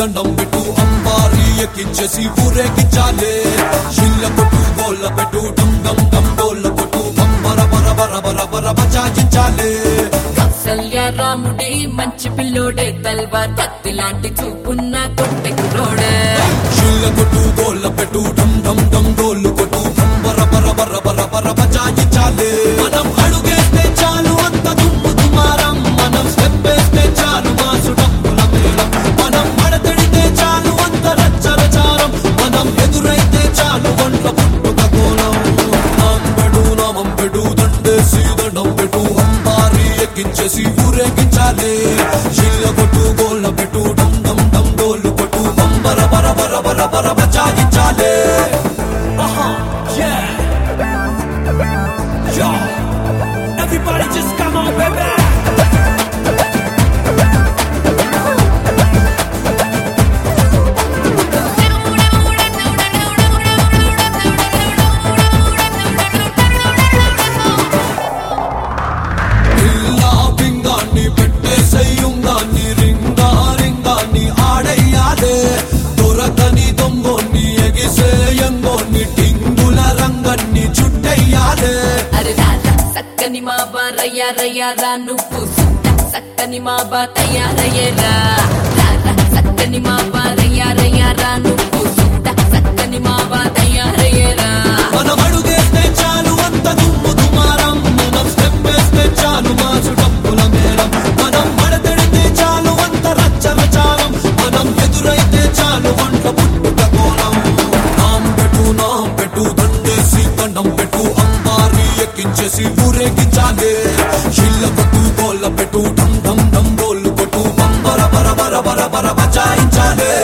దండం పెట్టు అంబారి ఎక్కించేసి ఊరేగించాలే షిల్ల కొట్టు గోళ్ళ పెట్టు డమ్ డమ్ డమ్ డోళ్ళ కొట్టు బర బర బర బర బర బచాయించాలే కౌసల్య రాముడి మంచి పిల్లోడే తల్వార్ కత్తి లాంటి చూపున్న కొట్టె కుర్రోడే షిల్ల కొట్టు గోళ్ళ పెట్టు డమ్ డమ్ డమ్ డోళ్ళు కొట్టు బర బర బర బర బర బచాయించాలే మనం అడుగేస్తే చాలు అంత దుమ్ము దుమారం మనం స్టెప్ వేస్తే చాలు మాసు డప్పుల మేళం మనం మడతడితే చాలు అంత రచ్చరచారం మనం ఎదురైతే చాలు వంట పుట్టుక కోణం నామం పెడు దండేసి దండం పెట్టు అంబారి ఎక్కించేసి ఊరేగించాలే షిల్ల కొట్టు గోళ్ళ పెట్టు డమ్ డమ్ డమ్ డోళ్ళు కొట్టు బర బర బర బర బర బచాయించాలే Yo, everybody just come on, baby. Illa bingaani pette sayyungaani ringaani aadayyade dorakani dongonni egise yangonni tingula ranganni chuttayyade సక్కని మా బా రయ్యారా నువ్వు సుట్ట సక్కని మా బా తయారయ్యేరా సక్కని మా బా రయ్యారా నువ్వు సుట్ట సక్కని మా బా తయారయ్యేరా మనం అడుగేస్తే చాలు అంత దుమ్ము దుమారం మనం స్టెప్ వేస్తే చాలు మాసు డప్పుల మేళం మనం మడతడితే చాలు అంత రచ్చరచారం మనం ఎదురైతే చాలు వంట పుట్టుక కోణం నాం పెట్టు దండేసి దండం పెట్టు అంబారి ఎక్కించేసి ఊరేగించాలే షిల్ల కొట్టు గోళ్ళ పెట్టు డమ్ డమ్ డమ్ డోళ్ళు కొట్టు బర బర బర బర బర బచాయించాలే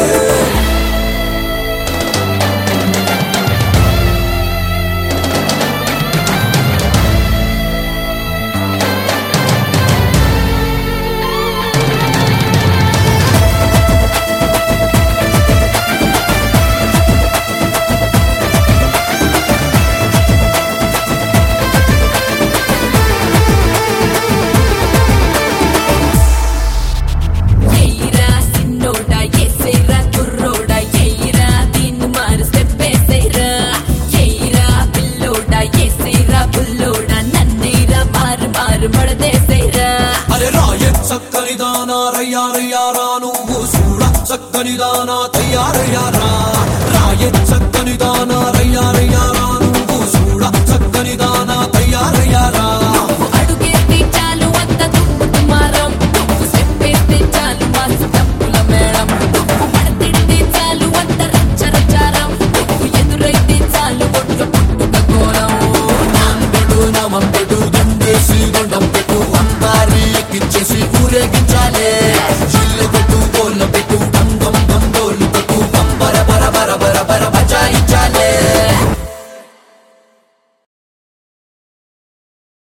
చక్కని దానా రయ్యారా నువ్వు చూడ చక్కని దానా తయారయ్యారా రాయ చక్కని దానా రయ్యారా